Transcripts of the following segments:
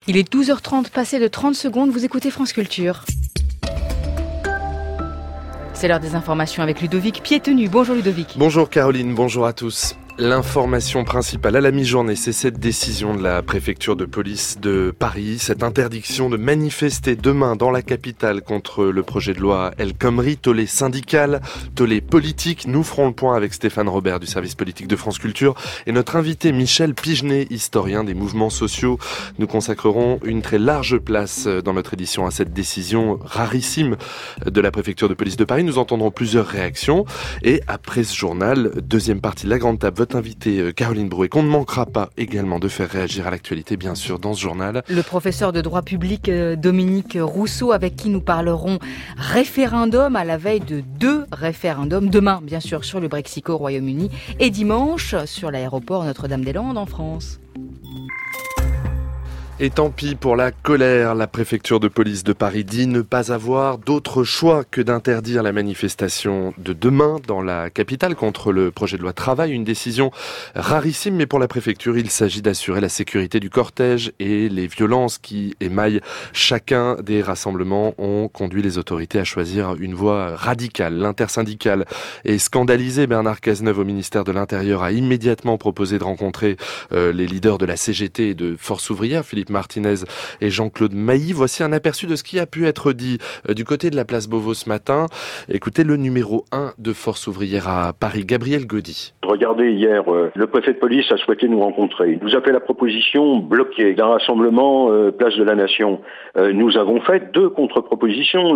Il est 12h30, passé de 30 secondes, vous écoutez France Culture. C'est l'heure des informations avec Ludovic Piétenu. Bonjour Ludovic. Bonjour Caroline, bonjour à tous. L'information principale à la mi-journée, c'est cette décision de la préfecture de police de Paris, cette interdiction de manifester demain dans la capitale contre le projet de loi El Khomri, tollé syndical, tollé politique. Nous ferons le point avec Stéphane Robert du service politique de France Culture et notre invité Michel Pigenet, historien des mouvements sociaux. Nous consacrerons une très large place dans notre édition à cette décision rarissime de la préfecture de police de Paris. Nous entendrons plusieurs réactions et après ce journal, deuxième partie de la grande table, votre invité Caroline Brouet, qu'on ne manquera pas également de faire réagir à l'actualité, bien sûr, dans ce journal. Le professeur de droit public Dominique Rousseau, avec qui nous parlerons référendum à la veille de 2 référendums. Demain, bien sûr, sur le Brexit au Royaume-Uni et dimanche sur l'aéroport Notre-Dame-des-Landes en France. Et tant pis pour la colère, la préfecture de police de Paris dit ne pas avoir d'autre choix que d'interdire la manifestation de demain dans la capitale contre le projet de loi travail. Une décision rarissime, mais pour la préfecture, il s'agit d'assurer la sécurité du cortège et les violences qui émaillent chacun des rassemblements ont conduit les autorités à choisir une voie radicale. L'intersyndicale est scandalisée. Bernard Cazeneuve au ministère de l'Intérieur a immédiatement proposé de rencontrer les leaders de la CGT et de Force ouvrière, Philippe Martinez et Jean-Claude Mailly. Voici un aperçu de ce qui a pu être dit du côté de la place Beauvau ce matin. Écoutez le numéro 1 de Force ouvrière à Paris, Gabriel Gaudy. Regardez, hier, le préfet de police a souhaité nous rencontrer. Il nous a fait la proposition bloquée d'un rassemblement place de la Nation. Nous avons fait 2 contre-propositions.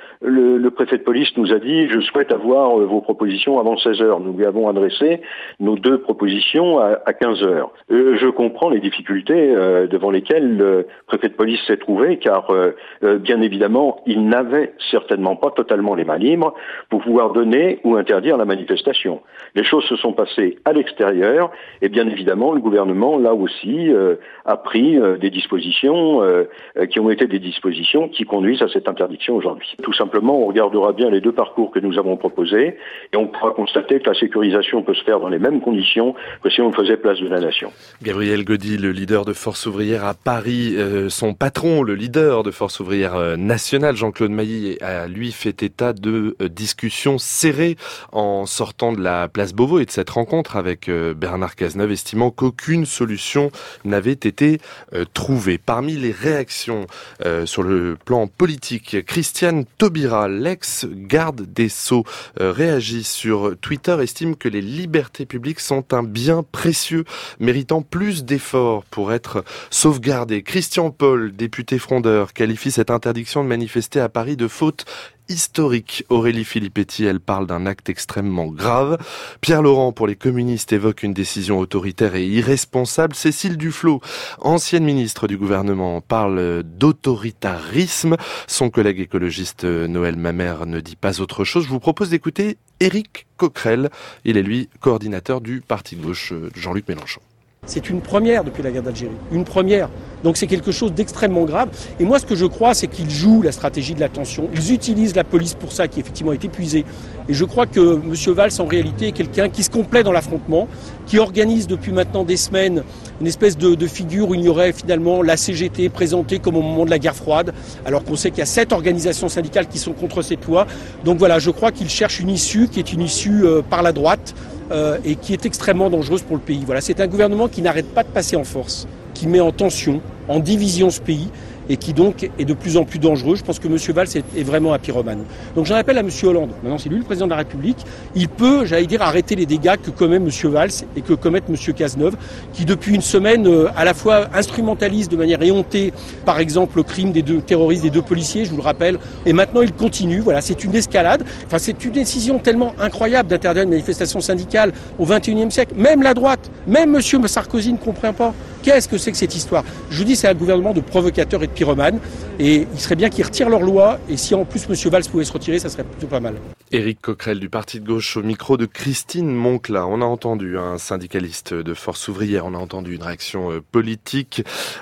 Le préfet de police nous a dit « Je souhaite avoir vos propositions avant 16h ». Nous lui avons adressé nos 2 propositions à 15h. Je comprends les difficultés devant lesquelles le préfet de police s'est trouvé, car bien évidemment, il n'avait certainement pas totalement les mains libres pour pouvoir donner ou interdire la manifestation. Les choses se sont passées à l'extérieur et bien évidemment, le gouvernement, là aussi, a pris des dispositions qui ont été des dispositions qui conduisent à cette interdiction aujourd'hui. Tout simplement, on regardera bien les 2 parcours que nous avons proposés et on pourra constater que la sécurisation peut se faire dans les mêmes conditions que si on le faisait place de la Nation. Gabriel Gaudy, le leader de Force ouvrière à Paris, son patron, le leader de Force ouvrière nationale, Jean-Claude Mailly, a lui fait état de discussions serrées en sortant de la place Beauvau et de cette rencontre avec Bernard Cazeneuve, estimant qu'aucune solution n'avait été trouvée. Parmi les réactions sur le plan politique, Christiane Taubira, l'ex-garde des Sceaux, réagit sur Twitter, estime que les libertés publiques sont un bien précieux, méritant plus d'efforts pour être sauvegardé. Christian Paul, député frondeur, qualifie cette interdiction de manifester à Paris de faute historique. Aurélie Filippetti, elle parle d'un acte extrêmement grave. Pierre Laurent, pour les communistes, évoque une décision autoritaire et irresponsable. Cécile Duflot, ancienne ministre du gouvernement, parle d'autoritarisme. Son collègue écologiste Noël Mamère ne dit pas autre chose. Je vous propose d'écouter Éric Coquerel. Il est lui coordinateur du parti de gauche de Jean-Luc Mélenchon. C'est une première depuis la guerre d'Algérie, une première. Donc c'est quelque chose d'extrêmement grave. Et moi ce que je crois, c'est qu'ils jouent la stratégie de la tension. Ils utilisent la police pour ça, qui effectivement est épuisée. Et je crois que M. Valls, en réalité, est quelqu'un qui se complaît dans l'affrontement, qui organise depuis maintenant des semaines une espèce de figure où il y aurait finalement la CGT présentée comme au moment de la guerre froide, alors qu'on sait qu'il y a 7 organisations syndicales qui sont contre cette loi. Donc voilà, je crois qu'il cherche une issue qui est une issue par la droite, et qui est extrêmement dangereuse pour le pays. Voilà, c'est un gouvernement qui n'arrête pas de passer en force, qui met en tension, en division ce pays et qui donc est de plus en plus dangereux. Je pense que M. Valls est vraiment un pyromane. Donc j'en appelle à M. Hollande. Maintenant, c'est lui le président de la République. Il peut, arrêter les dégâts que commet M. Valls et que commet M. Cazeneuve, qui depuis une semaine, à la fois instrumentalise de manière éhontée, par exemple, le crime des 2 terroristes, des 2 policiers, je vous le rappelle. Et maintenant, il continue. Voilà, c'est une escalade. Enfin, c'est une décision tellement incroyable d'interdire une manifestation syndicale au XXIe siècle. Même la droite, même M. Sarkozy ne comprend pas. Qu'est-ce que c'est que cette histoire ? Je vous dis, c'est un gouvernement de provocateurs et de pyromanes. Et il serait bien qu'ils retirent leur loi. Et si en plus M. Valls pouvait se retirer, ça serait plutôt pas mal. Éric Coquerel du parti de gauche au micro de Christine Moncla. On a entendu un syndicaliste de Force ouvrière, on a entendu une réaction politique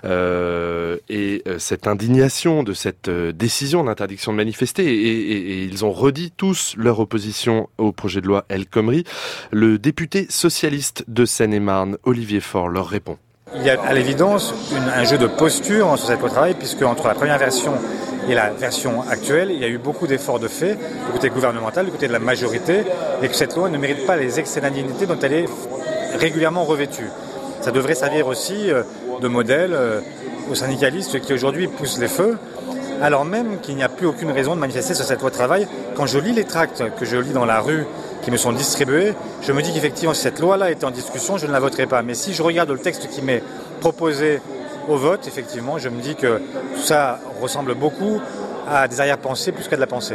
et cette indignation de cette décision d'interdiction de manifester. Et ils ont redit tous leur opposition au projet de loi El Khomri. Le député socialiste de Seine-et-Marne, Olivier Faure, leur répond. Il y a à l'évidence un jeu de posture sur cette loi travail, puisque entre la première version et la version actuelle, il y a eu beaucoup d'efforts de fait du côté gouvernemental, du côté de la majorité, et que cette loi ne mérite pas les excès d'indignité dont elle est régulièrement revêtue. Ça devrait servir aussi de modèle aux syndicalistes qui aujourd'hui poussent les feux, alors même qu'il n'y a plus aucune raison de manifester sur cette loi travail. Quand je lis les tracts que je lis dans la rue, qui me sont distribués, je me dis qu'effectivement, si cette loi-là était en discussion, je ne la voterai pas. Mais si je regarde le texte qui m'est proposé au vote, effectivement, je me dis que tout ça ressemble beaucoup à des arrière-pensées plus qu'à de la pensée.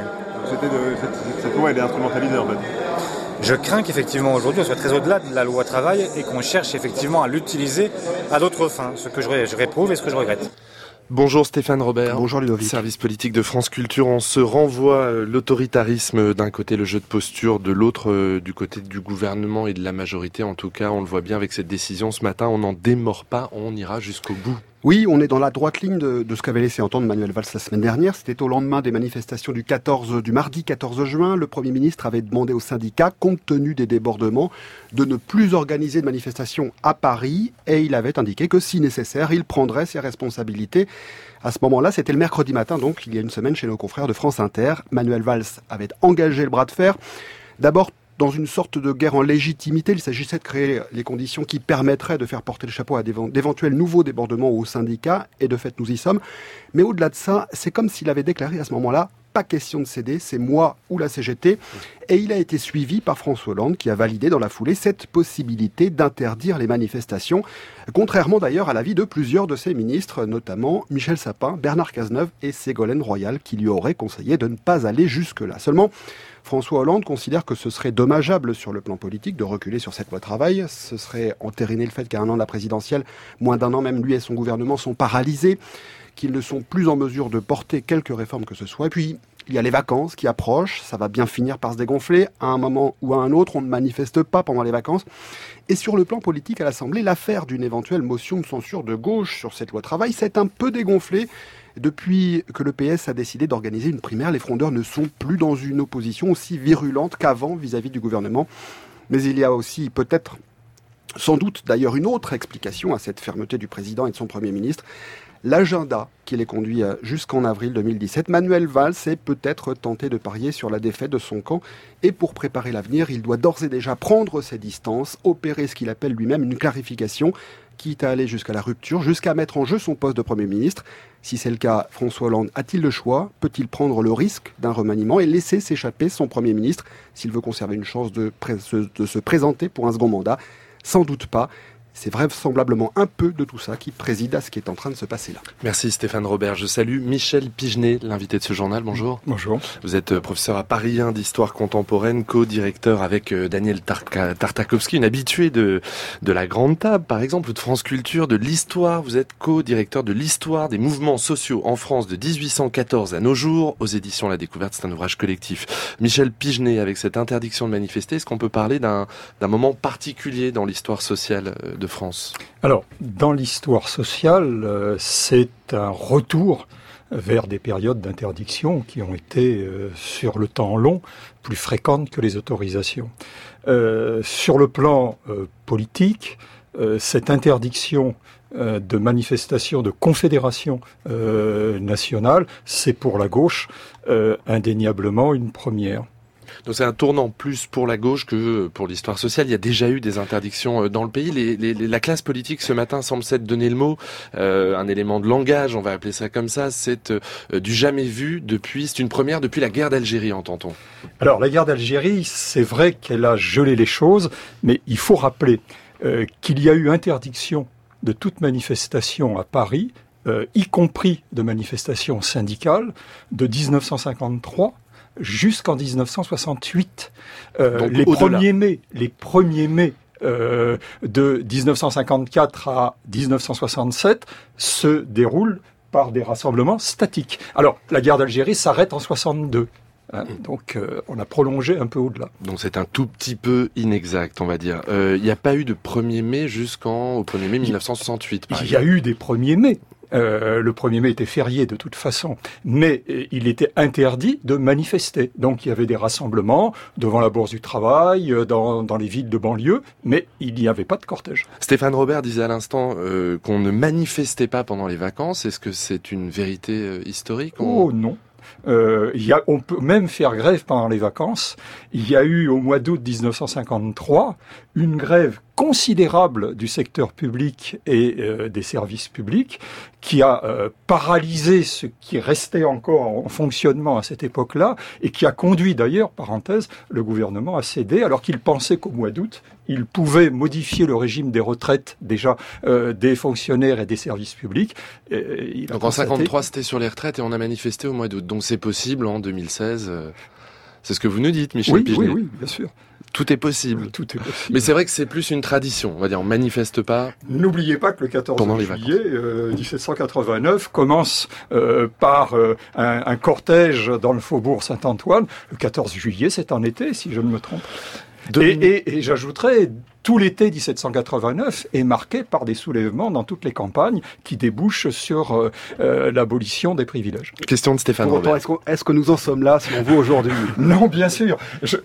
Cette loi, elle est instrumentalisée, en fait. Je crains qu'effectivement, aujourd'hui, on soit très au-delà de la loi travail et qu'on cherche effectivement à l'utiliser à d'autres fins, ce que je réprouve et ce que je regrette. Bonjour Stéphane Robert. Bonjour Ludovic. Service politique de France Culture. On se renvoie l'autoritarisme d'un côté, le jeu de posture de l'autre, du côté du gouvernement et de la majorité. En tout cas, on le voit bien avec cette décision ce matin. On n'en démord pas, on ira jusqu'au bout. Oui, on est dans la droite ligne de ce qu'avait laissé entendre Manuel Valls la semaine dernière. C'était au lendemain des manifestations du mardi 14 juin. Le Premier ministre avait demandé aux syndicats, compte tenu des débordements, de ne plus organiser de manifestations à Paris. Et il avait indiqué que, si nécessaire, il prendrait ses responsabilités. À ce moment-là, c'était le mercredi matin, donc il y a une semaine, chez nos confrères de France Inter. Manuel Valls avait engagé le bras de fer. D'abord, dans une sorte de guerre en légitimité, il s'agissait de créer les conditions qui permettraient de faire porter le chapeau à d'éventuels nouveaux débordements aux syndicats, et de fait nous y sommes. Mais au-delà de ça, c'est comme s'il avait déclaré à ce moment-là, pas question de céder, c'est moi ou la CGT. Et il a été suivi par François Hollande, qui a validé dans la foulée cette possibilité d'interdire les manifestations, contrairement d'ailleurs à l'avis de plusieurs de ses ministres, notamment Michel Sapin, Bernard Cazeneuve et Ségolène Royal, qui lui auraient conseillé de ne pas aller jusque-là. Seulement, François Hollande considère que ce serait dommageable sur le plan politique de reculer sur cette loi travail. Ce serait entériner le fait qu'à un an de la présidentielle, moins d'un an même, lui et son gouvernement sont paralysés, qu'ils ne sont plus en mesure de porter quelque réforme que ce soit. Et puis, il y a les vacances qui approchent, ça va bien finir par se dégonfler. À un moment ou à un autre, on ne manifeste pas pendant les vacances. Et sur le plan politique à l'Assemblée, l'affaire d'une éventuelle motion de censure de gauche sur cette loi travail s'est un peu dégonflée. Depuis que le PS a décidé d'organiser une primaire, les frondeurs ne sont plus dans une opposition aussi virulente qu'avant vis-à-vis du gouvernement. Mais il y a aussi peut-être, sans doute d'ailleurs, une autre explication à cette fermeté du président et de son Premier ministre. L'agenda qui les conduit jusqu'en avril 2017. Manuel Valls est peut-être tenté de parier sur la défaite de son camp. Et pour préparer l'avenir, il doit d'ores et déjà prendre ses distances, opérer ce qu'il appelle lui-même une clarification, quitte à aller jusqu'à la rupture, jusqu'à mettre en jeu son poste de Premier ministre. Si c'est le cas, François Hollande a-t-il le choix? Peut-il prendre le risque d'un remaniement et laisser s'échapper son Premier ministre s'il veut conserver une chance de se présenter pour un second mandat? Sans doute pas. C'est vraisemblablement un peu de tout ça qui préside à ce qui est en train de se passer là. Merci Stéphane Robert. Je salue Michel Pigenet, l'invité de ce journal. Bonjour. Bonjour. Vous êtes professeur à Paris 1 d'histoire contemporaine, co-directeur avec Daniel Tartakovsky, une habituée de la Grande Table, par exemple, ou de France Culture, de l'histoire. Vous êtes co-directeur de l'histoire des mouvements sociaux en France de 1814 à nos jours, aux éditions La Découverte. C'est un ouvrage collectif. Michel Pigenet, avec cette interdiction de manifester, est-ce qu'on peut parler d'un moment particulier dans l'histoire sociale de France? Alors, dans l'histoire sociale, c'est un retour vers des périodes d'interdiction qui ont été, sur le temps long, plus fréquentes que les autorisations. Sur le plan politique, cette interdiction de manifestation, de confédération nationale, c'est pour la gauche indéniablement une première. Donc c'est un tournant plus pour la gauche que pour l'histoire sociale. Il y a déjà eu des interdictions dans le pays. La classe politique ce matin semble s'être donné le mot, un élément de langage, on va appeler ça comme ça. C'est du jamais vu c'est une première depuis la guerre d'Algérie, entend-on. Alors la guerre d'Algérie, c'est vrai qu'elle a gelé les choses, mais il faut rappeler qu'il y a eu interdiction de toute manifestation à Paris, y compris de manifestations syndicales, de 1953 jusqu'en 1968. Les premiers mai de 1954 à 1967 se déroulent par des rassemblements statiques. Alors, la guerre d'Algérie s'arrête en 62. Donc, on a prolongé un peu au-delà. Donc, c'est un tout petit peu inexact, on va dire. Il n'y a pas eu de 1er mai au 1er mai 1968, par exemple. Il y a eu des 1er mai. Le 1er mai était férié de toute façon, mais il était interdit de manifester. Donc il y avait des rassemblements devant la Bourse du Travail, dans les villes de banlieue, mais il n'y avait pas de cortège. Stéphane Robert disait à l'instant qu'on ne manifestait pas pendant les vacances. Est-ce que c'est une vérité historique? Oh non. On peut même faire grève pendant les vacances. Il y a eu au mois d'août 1953 une grève considérable du secteur public et des services publics qui a paralysé ce qui restait encore en fonctionnement à cette époque-là et qui a conduit d'ailleurs, parenthèse, le gouvernement à céder alors qu'il pensait qu'au mois d'août, il pouvait modifier le régime des retraites déjà des fonctionnaires et des services publics. Donc en 53, c'était sur les retraites et on a manifesté au mois d'août. Donc c'est possible en 2016. C'est ce que vous nous dites, Michel Pigenet. Oui, bien sûr. Tout est possible. Tout est possible. Mais c'est vrai que c'est plus une tradition. On va dire, on manifeste pas. N'oubliez pas que le 14 juillet 1789 commence par un cortège dans le faubourg Saint-Antoine. Le 14 juillet, c'est en été, si je ne me trompe. Et j'ajouterais, tout l'été 1789 est marqué par des soulèvements dans toutes les campagnes qui débouchent sur l'abolition des privilèges. Question de Stéphane Robert. Est-ce que nous en sommes là, selon vous, aujourd'hui? Non, bien sûr.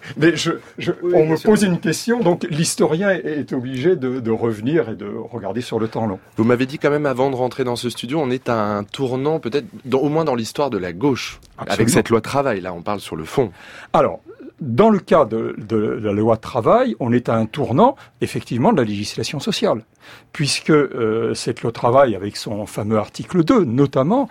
On me pose une question, donc l'historien est obligé de revenir et de regarder sur le temps long. Vous m'avez dit quand même, avant de rentrer dans ce studio, on est à un tournant, peut-être, au moins dans l'histoire de la gauche. Absolument. Avec cette loi travail, là, on parle sur le fond. Alors, dans le cas de la loi travail, on est à un tournant, effectivement, de la législation sociale. Puisque cette loi travail, avec son fameux article 2, notamment,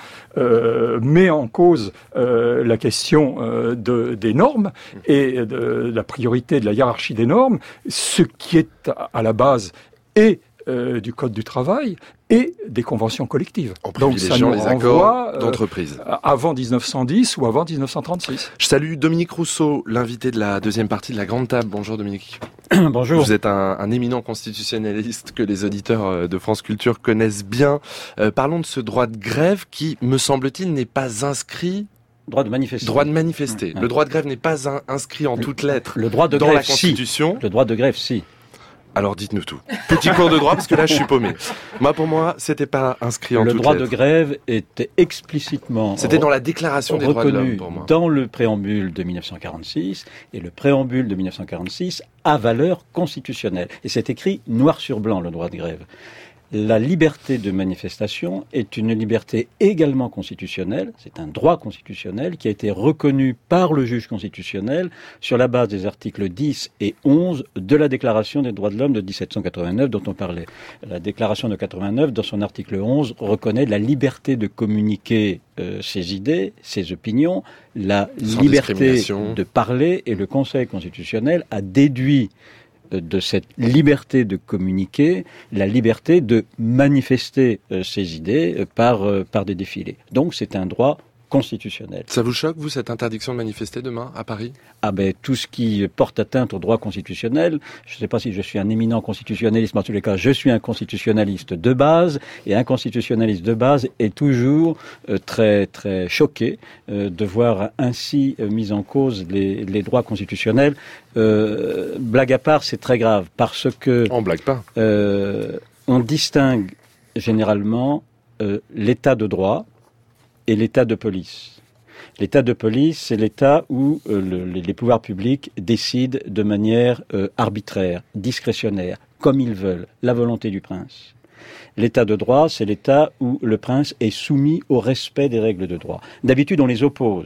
met en cause la question des normes et de la priorité de la hiérarchie des normes, ce qui est à la base et du Code du travail et des conventions collectives. En privilégiant les accords d'entreprise. Avant 1910 ou avant 1936. Je salue Dominique Rousseau, l'invité de la deuxième partie de la Grande Table. Bonjour Dominique. Bonjour. Vous êtes un éminent constitutionnaliste que les auditeurs de France Culture connaissent bien. Parlons de ce droit de grève qui, me semble-t-il, n'est pas inscrit... Droit de manifester. Droit de manifester. Le droit de grève n'est pas inscrit en toutes lettres le droit de dans grève, la Constitution. Si. Le droit de grève, si. Alors dites-nous tout. Petit cours de droit, parce que là je suis paumé. Pour moi, c'était pas inscrit en toutes lettres. Le droit de grève était explicitement... C'était dans la Déclaration des droits de l'homme, pour moi. Dans le préambule de 1946, et le préambule de 1946 a valeur constitutionnelle. Et c'est écrit noir sur blanc, le droit de grève. La liberté de manifestation est une liberté également constitutionnelle, c'est un droit constitutionnel qui a été reconnu par le juge constitutionnel sur la base des articles 10 et 11 de la Déclaration des droits de l'homme de 1789 dont on parlait. La Déclaration de 89, dans son article 11, reconnaît la liberté de communiquer ses idées, ses opinions, la liberté de parler, et le Conseil constitutionnel a déduit de cette liberté de communiquer, la liberté de manifester ses idées par des défilés. Donc c'est un droit constitutionnel. Ça vous choque, vous, cette interdiction de manifester demain à Paris ? Tout ce qui porte atteinte au droit constitutionnel, je ne sais pas si je suis un éminent constitutionnaliste, mais en tous les cas, je suis un constitutionnaliste de base, et un constitutionnaliste de base est toujours très très choqué de voir ainsi mis en cause les droits constitutionnels. Blague à part, c'est très grave, parce que... On blague pas. On distingue généralement l'état de droit et l'état de police. L'état de police, c'est l'état où les pouvoirs publics décident de manière arbitraire, discrétionnaire, comme ils veulent, la volonté du prince. L'état de droit, c'est l'état où le prince est soumis au respect des règles de droit. D'habitude, on les oppose.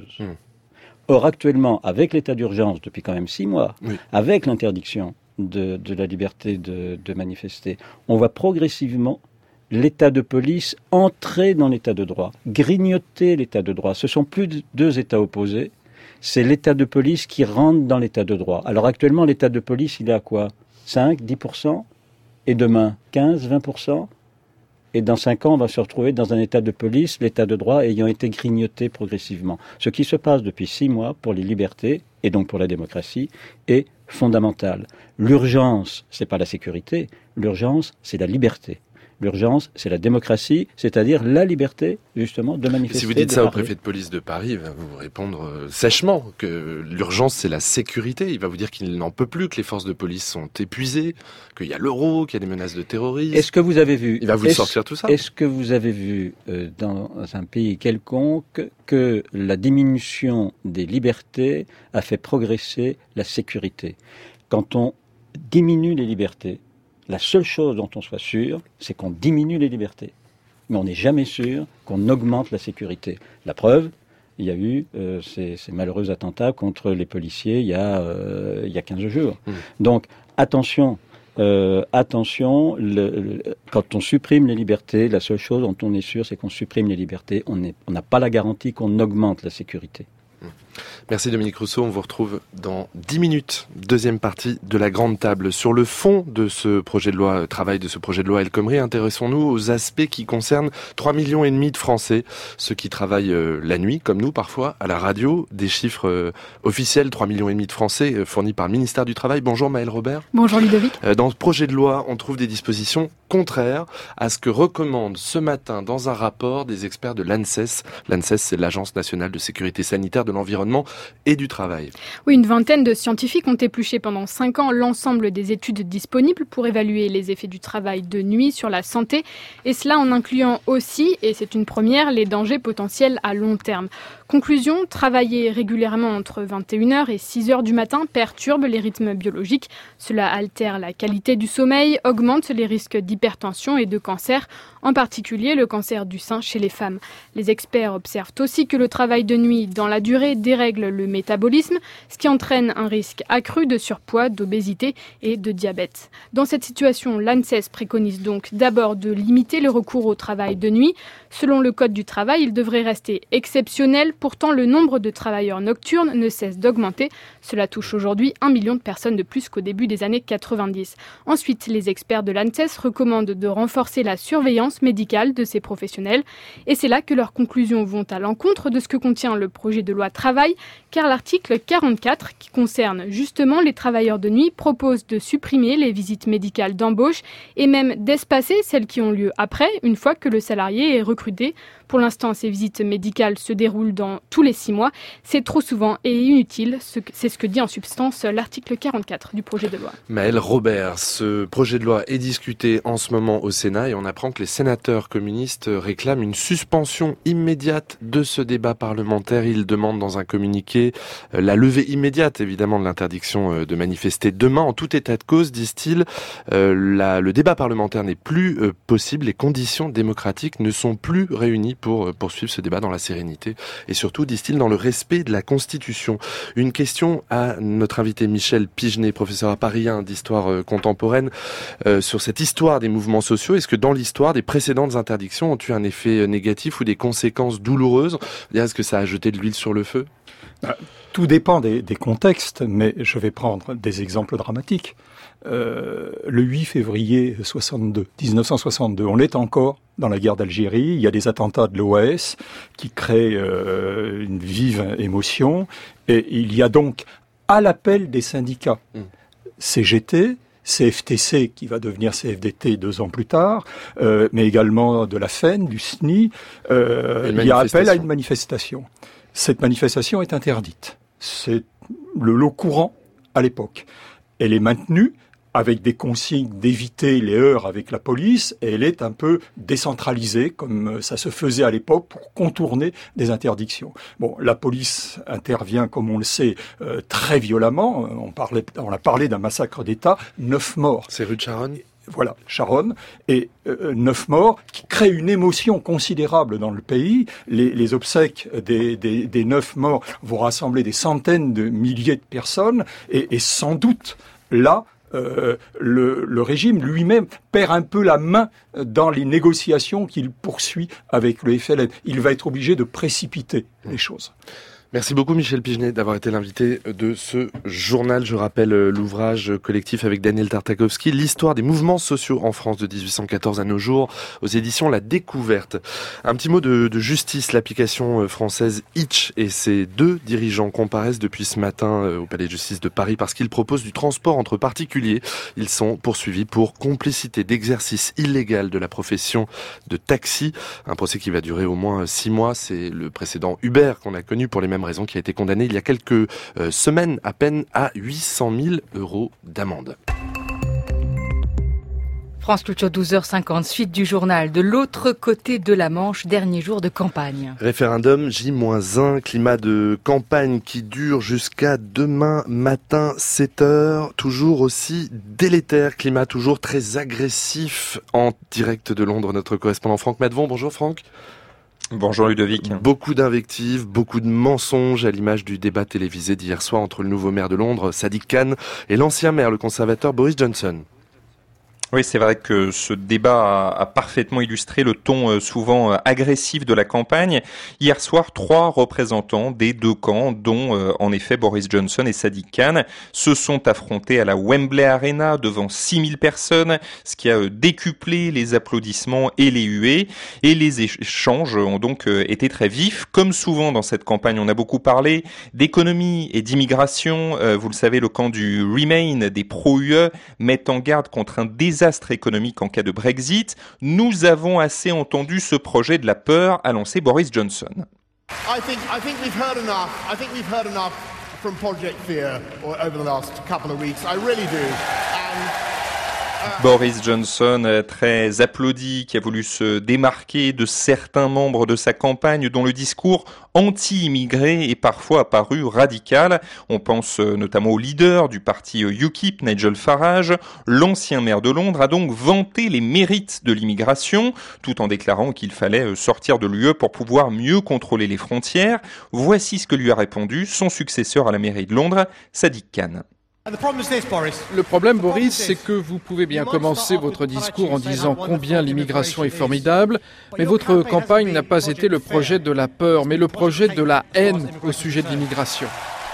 Or, actuellement, avec l'état d'urgence, depuis quand même 6 mois, avec l'interdiction de la liberté de manifester, on va progressivement l'état de police entrer dans l'état de droit, grignoter l'état de droit. Ce sont plus deux états opposés, c'est l'état de police qui rentre dans l'état de droit. Alors actuellement, l'état de police, il est à quoi ? 5, 10%, et demain 15, 20%, et dans 5 ans, on va se retrouver dans un état de police, l'état de droit ayant été grignoté progressivement. Ce qui se passe depuis 6 mois pour les libertés, et donc pour la démocratie, est fondamental. L'urgence, c'est pas la sécurité, l'urgence, c'est la liberté. L'urgence, c'est la démocratie, c'est-à-dire la liberté, justement, de manifester. Si vous dites ça au préfet de police de Paris, il va vous répondre sèchement que l'urgence, c'est la sécurité. Il va vous dire qu'il n'en peut plus, que les forces de police sont épuisées, qu'il y a l'euro, qu'il y a des menaces de terrorisme. Est-ce que vous avez vu... Il va vous sortir tout ça. Est-ce que vous avez vu dans un pays quelconque que la diminution des libertés a fait progresser la sécurité? Quand on diminue les libertés, la seule chose dont on soit sûr, c'est qu'on diminue les libertés. Mais on n'est jamais sûr qu'on augmente la sécurité. La preuve, il y a eu ces malheureux attentats contre les policiers il y a 15 jours. Donc, attention, quand on supprime les libertés, la seule chose dont on est sûr, c'est qu'on supprime les libertés. On n'a pas la garantie qu'on augmente la sécurité. Merci Dominique Rousseau, on vous retrouve dans 10 minutes. Deuxième partie de la grande table. Sur le fond de ce projet de loi, travail de ce projet de loi El Khomri, intéressons-nous aux aspects qui concernent 3,5 millions de Français, ceux qui travaillent la nuit, comme nous parfois, à la radio. Des chiffres officiels, 3,5 millions de Français fournis par le ministère du Travail. Bonjour Maëlle Robert. Bonjour Ludovic. Dans ce projet de loi, on trouve des dispositions contraires à ce que recommandent ce matin dans un rapport des experts de l'ANSES. L'ANSES, c'est l'Agence nationale de sécurité sanitaire de l'environnement et du travail. Oui, une vingtaine de scientifiques ont épluché pendant 5 ans l'ensemble des études disponibles pour évaluer les effets du travail de nuit sur la santé, et cela en incluant aussi, et c'est une première, les dangers potentiels à long terme. Conclusion, travailler régulièrement entre 21h et 6h du matin perturbe les rythmes biologiques. Cela altère la qualité du sommeil, augmente les risques d'hypertension et de cancer, en particulier le cancer du sein chez les femmes. Les experts observent aussi que le travail de nuit dans la durée dérègle le métabolisme, ce qui entraîne un risque accru de surpoids, d'obésité et de diabète. Dans cette situation, l'ANSES préconise donc d'abord de limiter le recours au travail de nuit. Selon le Code du travail, il devrait rester exceptionnel. Pourtant, le nombre de travailleurs nocturnes ne cesse d'augmenter. Cela touche aujourd'hui 1 million de personnes de plus qu'au début des années 90. Ensuite, les experts de l'ANSES recommandent de renforcer la surveillance médicale de ces professionnels. Et c'est là que leurs conclusions vont à l'encontre de ce que contient le projet de loi travail, car l'article 44, qui concerne justement les travailleurs de nuit, propose de supprimer les visites médicales d'embauche et même d'espacer celles qui ont lieu après, une fois que le salarié est recruté. Pour l'instant, ces visites médicales se déroulent dans tous les 6 mois. C'est trop souvent et inutile. C'est ce que dit en substance l'article 44 du projet de loi. Maëlle Robert, ce projet de loi est discuté en ce moment au Sénat et on apprend que les sénateurs communistes réclament une suspension immédiate de ce débat parlementaire. Ils demandent dans un communiqué la levée immédiate, évidemment, de l'interdiction de manifester demain. En tout état de cause, disent-ils, le débat parlementaire n'est plus possible. Les conditions démocratiques ne sont plus réunies pour poursuivre ce débat dans la sérénité et surtout, disent-ils, dans le respect de la Constitution. Une question à notre invité Michel Pigenet, professeur à Paris 1 d'histoire contemporaine, sur cette histoire des mouvements sociaux. Est-ce que dans l'histoire, des précédentes interdictions ont eu un effet négatif ou des conséquences douloureuses? Est-ce que ça a jeté de l'huile sur le feu? Tout dépend des contextes, mais je vais prendre des exemples dramatiques. Le 8 février 1962, on est encore dans la guerre d'Algérie. Il y a des attentats de l'OAS qui créent une vive émotion. Et il y a donc, à l'appel des syndicats, CGT, CFTC, qui va devenir CFDT 2 ans plus tard, mais également de la FEN, du SNI, il y a appel à une manifestation. Cette manifestation est interdite. C'est le lot courant à l'époque. Elle est maintenue avec des consignes d'éviter les heurts avec la police, et elle est un peu décentralisée, comme ça se faisait à l'époque, pour contourner des interdictions. Bon, la police intervient, comme on le sait, très violemment. On a parlé d'un massacre d'État, 9 morts. C'est rue de Charonne ? Voilà, Charonne, et 9 morts, qui créent une émotion considérable dans le pays. Les obsèques des 9 morts vont rassembler des centaines de milliers de personnes, et sans doute, là, le régime lui-même perd un peu la main dans les négociations qu'il poursuit avec le FLN. Il va être obligé de précipiter les choses. Merci beaucoup Michel Pigenet d'avoir été l'invité de ce journal. Je rappelle l'ouvrage collectif avec Daniel Tartakovsky, l'histoire des mouvements sociaux en France de 1814 à nos jours, aux éditions La Découverte. Un petit mot de justice. L'application française Hitch et ses 2 dirigeants comparaissent depuis ce matin au Palais de Justice de Paris parce qu'ils proposent du transport entre particuliers. Ils sont poursuivis pour complicité d'exercice illégal de la profession de taxi. Un procès qui va durer au moins 6 mois. C'est le précédent Uber qu'on a connu pour les mêmes raison, qui a été condamné il y a quelques semaines à peine à 800 000 € d'amende. France Culture, 12h50, suite du journal. De l'autre côté de la Manche, dernier jour de campagne. Référendum J-1, climat de campagne qui dure jusqu'à demain matin 7h. Toujours aussi délétère, climat toujours très agressif. En direct de Londres, notre correspondant Franck Madvon. Bonjour Franck. Bonjour Ludovic. Beaucoup d'invectives, beaucoup de mensonges à l'image du débat télévisé d'hier soir entre le nouveau maire de Londres, Sadiq Khan, et l'ancien maire, le conservateur Boris Johnson. Oui, c'est vrai que ce débat a parfaitement illustré le ton souvent agressif de la campagne. Hier soir, 3 représentants des 2 camps, dont en effet Boris Johnson et Sadiq Khan, se sont affrontés à la Wembley Arena devant 6000 personnes, ce qui a décuplé les applaudissements et les huées. Et les échanges ont donc été très vifs. Comme souvent dans cette campagne, on a beaucoup parlé d'économie et d'immigration. Vous le savez, le camp du Remain, des pro-UE, met en garde contre un désastre économique en cas de Brexit. Nous avons assez entendu ce projet de la peur, a lancé Boris Johnson. I think we've heard enough. I think we've heard enough from Project Fear over the last couple of weeks. I really do. Boris Johnson, très applaudi, qui a voulu se démarquer de certains membres de sa campagne dont le discours anti-immigré est parfois apparu radical. On pense notamment au leader du parti UKIP, Nigel Farage. L'ancien maire de Londres a donc vanté les mérites de l'immigration, tout en déclarant qu'il fallait sortir de l'UE pour pouvoir mieux contrôler les frontières. Voici ce que lui a répondu son successeur à la mairie de Londres, Sadiq Khan. Le problème, Boris, c'est que vous pouvez bien commencer votre discours en disant combien l'immigration est formidable, mais votre campagne n'a pas été le projet de la peur, mais le projet de la haine au sujet de l'immigration.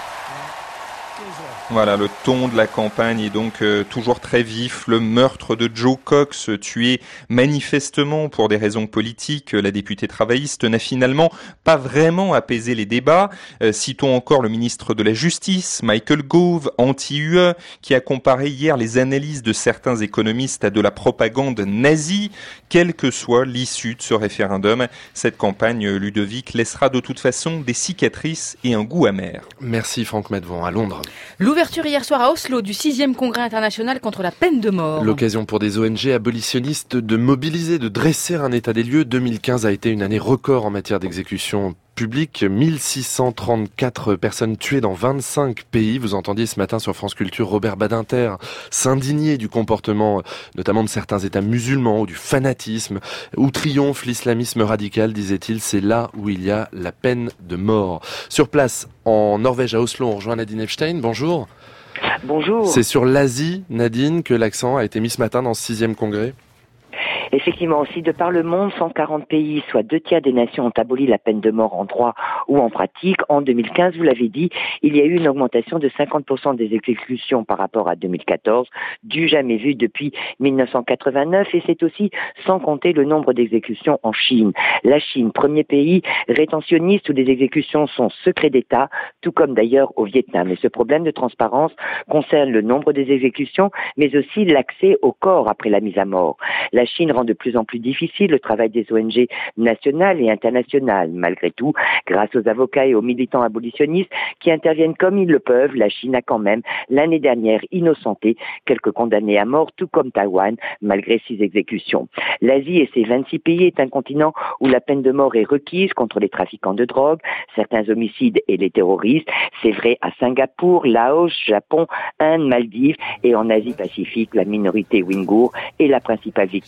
Voilà, le ton de la campagne est donc toujours très vif. Le meurtre de Joe Cox, tué manifestement pour des raisons politiques, la députée travailliste, n'a finalement pas vraiment apaisé les débats. Citons encore le ministre de la Justice, Michael Gove, anti-UE, qui a comparé hier les analyses de certains économistes à de la propagande nazie. Quelle que soit l'issue de ce référendum, cette campagne, Ludovic, laissera de toute façon des cicatrices et un goût amer. Merci Franck Madvon, à Londres. L'ouverture hier soir à Oslo du 6e congrès international contre la peine de mort. L'occasion pour des ONG abolitionnistes de mobiliser, de dresser un état des lieux. 2015 a été une année record en matière d'exécution public, 1634 personnes tuées dans 25 pays. Vous entendiez ce matin sur France Culture Robert Badinter s'indigner du comportement notamment de certains États musulmans ou du fanatisme. Où triomphe l'islamisme radical, disait-il, c'est là où il y a la peine de mort. Sur place, en Norvège, à Oslo, on rejoint Nadine Epstein. Bonjour. Bonjour. C'est sur l'Asie, Nadine, que l'accent a été mis ce matin dans ce 6e congrès. Effectivement, aussi, de par le monde, 140 pays, soit 2/3 des nations, ont aboli la peine de mort en droit ou en pratique. En 2015, vous l'avez dit, il y a eu une augmentation de 50% des exécutions par rapport à 2014, du jamais vu depuis 1989, et c'est aussi sans compter le nombre d'exécutions en Chine. La Chine, premier pays rétentionniste où les exécutions sont secret d'État, tout comme d'ailleurs au Vietnam. Et ce problème de transparence concerne le nombre des exécutions, mais aussi l'accès au corps après la mise à mort. La Chine rend de plus en plus difficile le travail des ONG nationales et internationales. Malgré tout, grâce aux avocats et aux militants abolitionnistes qui interviennent comme ils le peuvent, la Chine a quand même, l'année dernière, innocenté quelques condamnés à mort, tout comme Taïwan, malgré 6 exécutions. L'Asie et ses 26 pays est un continent où la peine de mort est requise contre les trafiquants de drogue, certains homicides et les terroristes. C'est vrai à Singapour, Laos, Japon, Inde, Maldives et en Asie-Pacifique, la minorité ouïghour est la principale victime des exécutions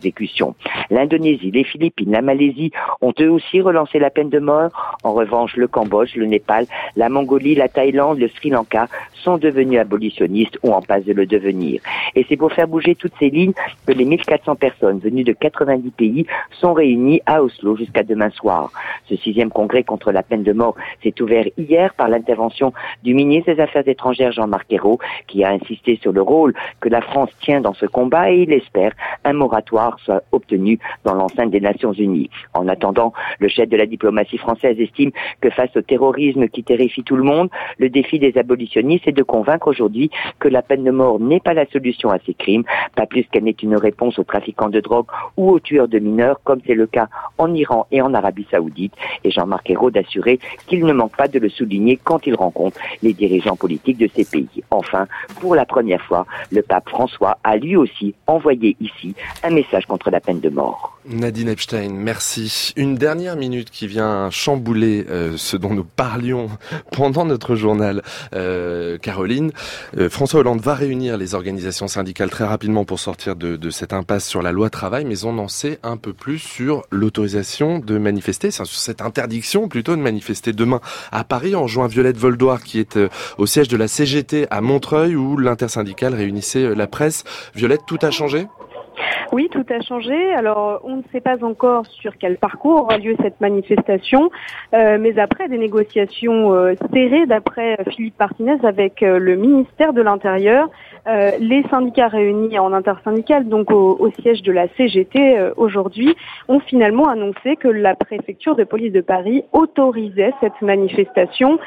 exécutions. L'Indonésie, les Philippines, la Malaisie ont eux aussi relancé la peine de mort. En revanche, le Cambodge, le Népal, la Mongolie, la Thaïlande, le Sri Lanka sont devenus abolitionnistes ou en passe de le devenir. Et c'est pour faire bouger toutes ces lignes que les 1400 personnes venues de 90 pays sont réunies à Oslo jusqu'à demain soir. Ce 6e congrès contre la peine de mort s'est ouvert hier par l'intervention du ministre des Affaires étrangères Jean-Marc Ayrault, qui a insisté sur le rôle que la France tient dans ce combat et il espère un moratoire soit obtenu dans l'enceinte des Nations Unies. En attendant, le chef de la diplomatie française estime que face au terrorisme qui terrifie tout le monde, le défi des abolitionnistes est de convaincre aujourd'hui que la peine de mort n'est pas la solution à ces crimes, pas plus qu'elle n'est une réponse aux trafiquants de drogue ou aux tueurs de mineurs, comme c'est le cas en Iran et en Arabie Saoudite. Et Jean-Marc Ayrault d'assurer qu'il ne manque pas de le souligner quand il rencontre les dirigeants politiques de ces pays. Enfin, pour la première fois, le pape François a lui aussi envoyé ici un message contre la peine de mort. Nadine Epstein, merci. Une dernière minute qui vient chambouler ce dont nous parlions pendant notre journal, Caroline. François Hollande va réunir les organisations syndicales très rapidement pour sortir de cette impasse sur la loi travail, mais on en sait un peu plus sur l'autorisation de manifester, sur cette interdiction plutôt de manifester demain à Paris. En juin, Violette Voldoir, qui est au siège de la CGT à Montreuil, où l'intersyndicale réunissait la presse. Violette, tout a changé ? Oui, tout a changé. Alors, on ne sait pas encore sur quel parcours aura lieu cette manifestation, mais après des négociations serrées, d'après Philippe Martinez, avec le ministère de l'Intérieur, les syndicats réunis en intersyndicale, donc au siège de la CGT aujourd'hui, ont finalement annoncé que la préfecture de police de Paris autorisait cette manifestation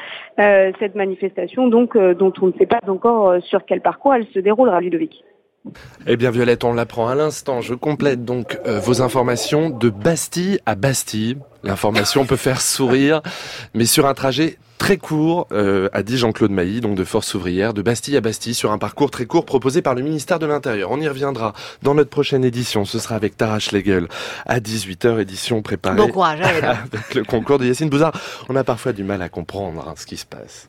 donc dont on ne sait pas encore sur quel parcours elle se déroulera, Ludovic. Eh bien Violette, on l'apprend à l'instant. Je complète donc vos informations de Bastille à Bastille. L'information peut faire sourire, mais sur un trajet très court, a dit Jean-Claude Mailly, donc de Force ouvrière, de Bastille à Bastille, sur un parcours très court proposé par le ministère de l'Intérieur. On y reviendra dans notre prochaine édition. Ce sera avec Tara Schlegel à 18h, édition préparée bon courage, avec le concours de Yacine Bouzard. On a parfois du mal à comprendre ce qui se passe.